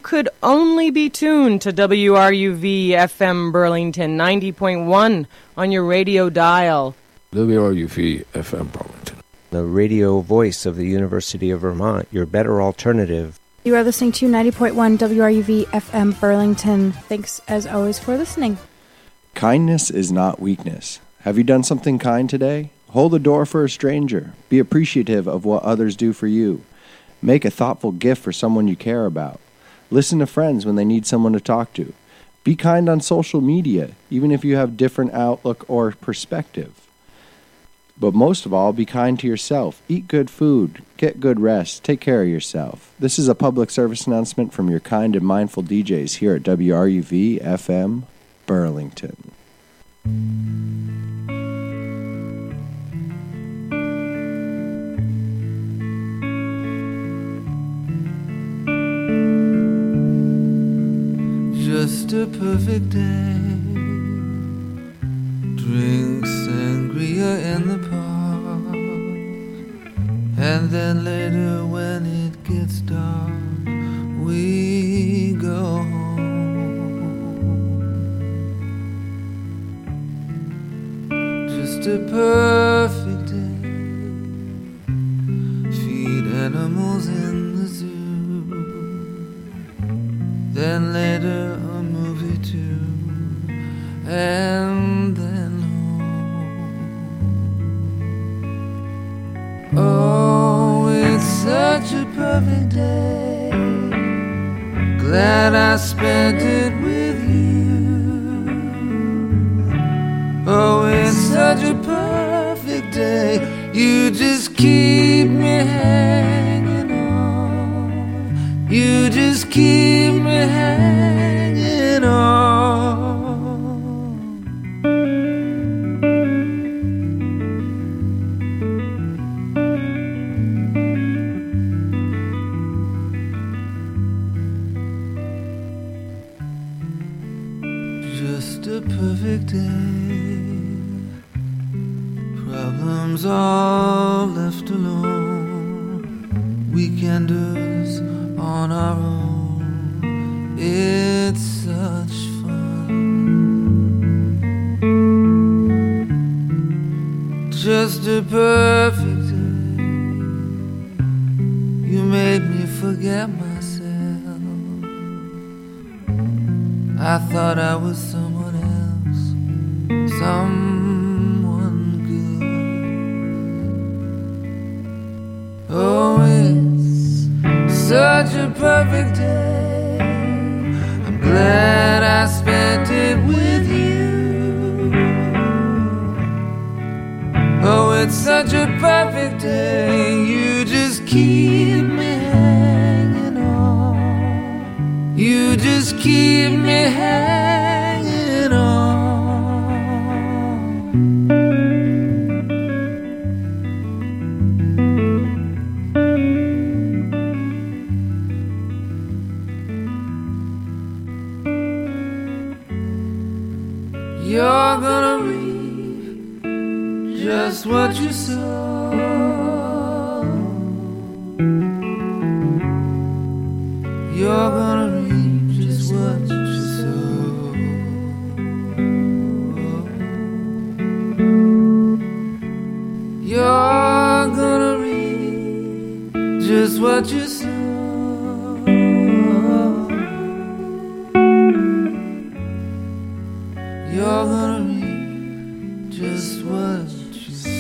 could only be tuned to WRUV FM Burlington 90.1 on your radio dial. WRUV FM Burlington, the radio voice of the University of Vermont, your better alternative. You are listening to 90.1 WRUV FM Burlington. Thanks, as always, for listening. Kindness is not weakness. Have you done something kind today? Hold the door for a stranger. Be appreciative of what others do for you. Make a thoughtful gift for someone you care about. Listen to friends when they need someone to talk to. Be kind on social media, even if you have different outlook or perspective. But most of all, be kind to yourself. Eat good food. Get good rest. Take care of yourself. This is a public service announcement from your kind and mindful DJs here at WRUV FM Burlington. Just a perfect day. Drink sangria in the park, and then later when it gets dark, we go home. Just a perfect day. Feed animals in the zoo, then later a movie too, and then home. Oh, it's such a perfect day. Glad I spent it with you. Oh, it's such a perfect day. You just keep me hanging on. You just keep me hanging on. Just a perfect day. Problems all left alone. Weekenders on our own. It's such fun. Just a perfect day. You made me forget myself. I thought I was someone else, someone good. Oh, it's such a perfect day. I'm glad I spent it with you. Oh, it's such a perfect day. You just keep me hanging on. You just keep me hanging on. You're gonna reap just what you sow. You're gonna reap just what you sow. You're gonna reap just what you sow. You're gonna reap just what you sow.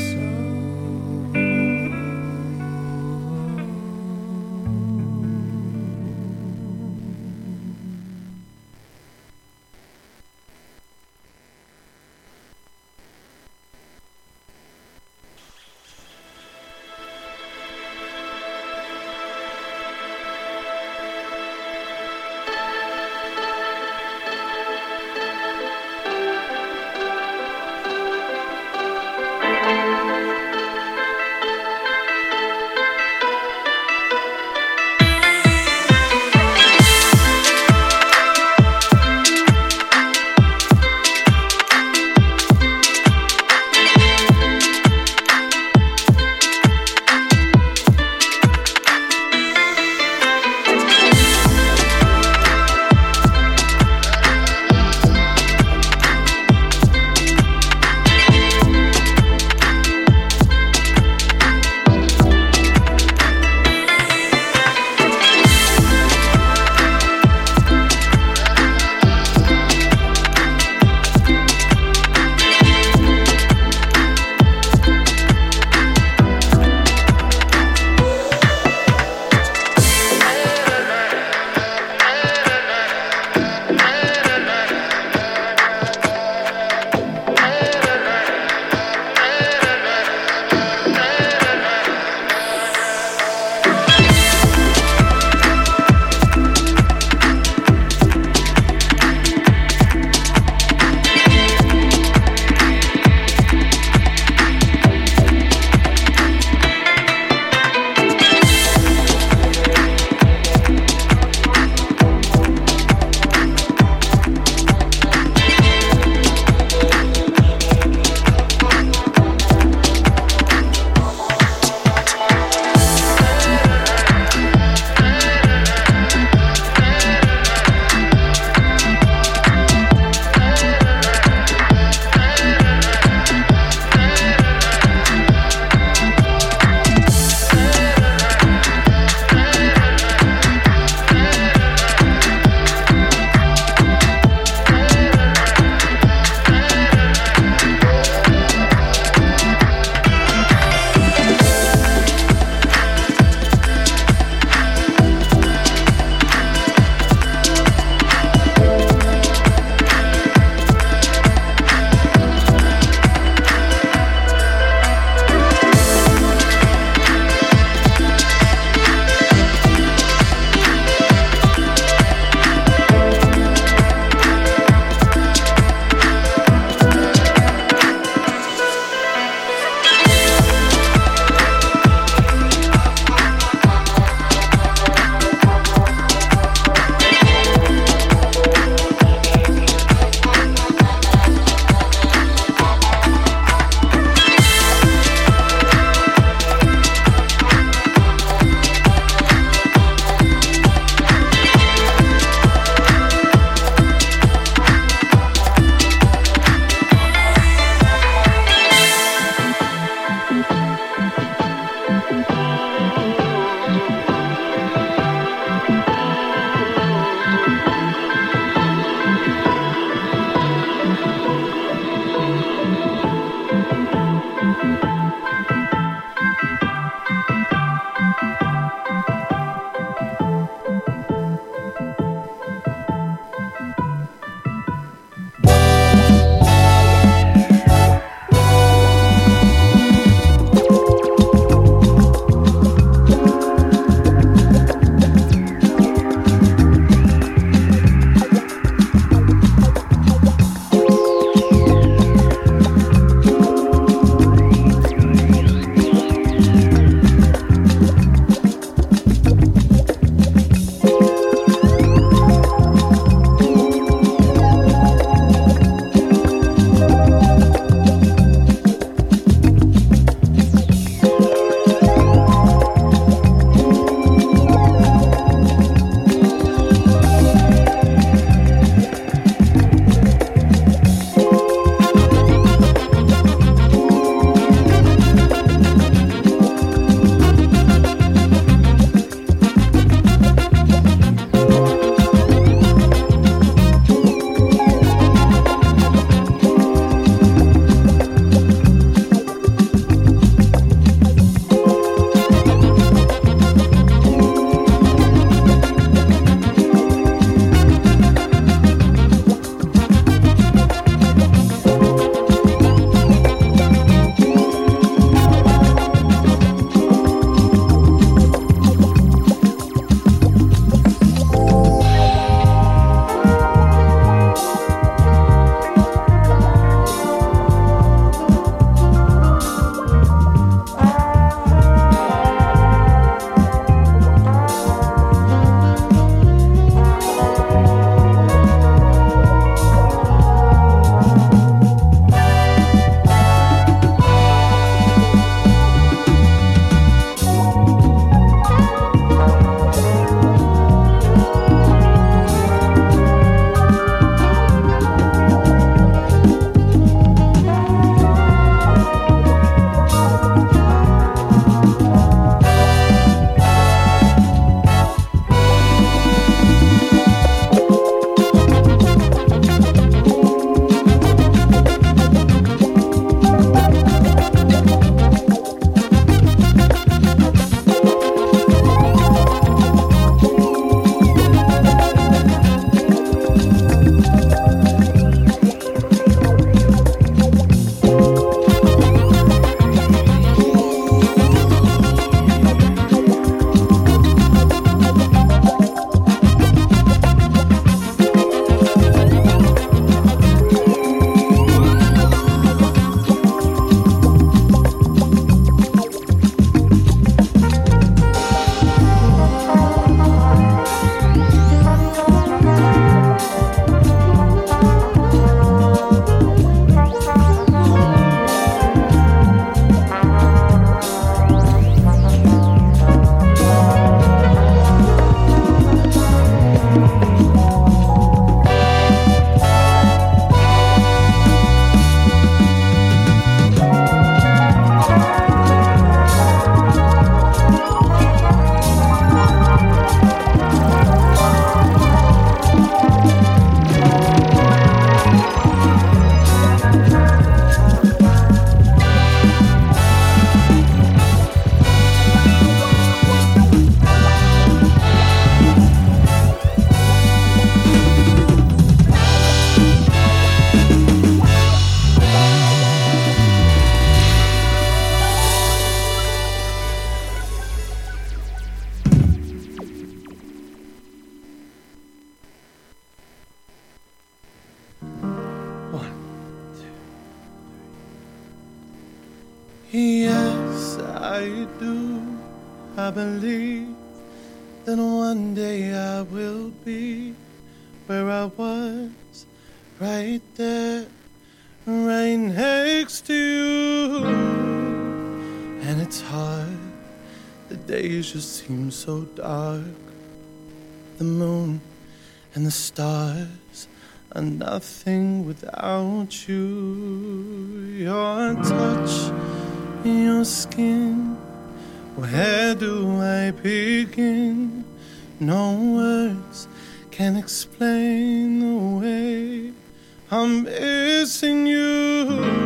I believe that one day I will be where I was, right there, right next to you. And it's hard, the days just seem so dark. The moon and the stars are nothing without you. Your touch, your skin, where do I begin? No words can explain the way I'm missing you.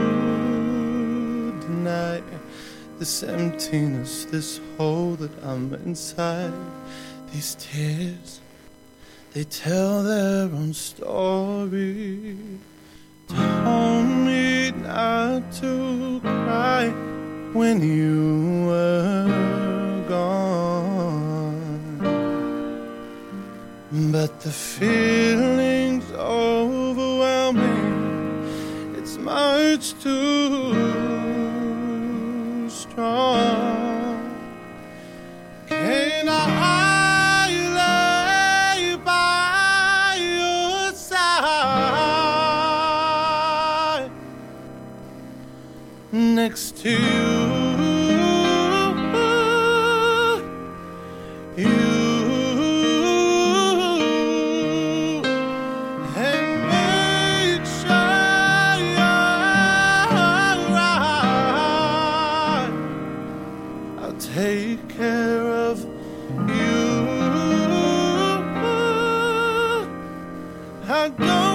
Deny this emptiness, this hole that I'm inside. These tears, they tell their own story. Told me not to cry when you were gone, but the feeling's overwhelming. It's much too strong. Can I lay by your side next to you? Take care of you. I don't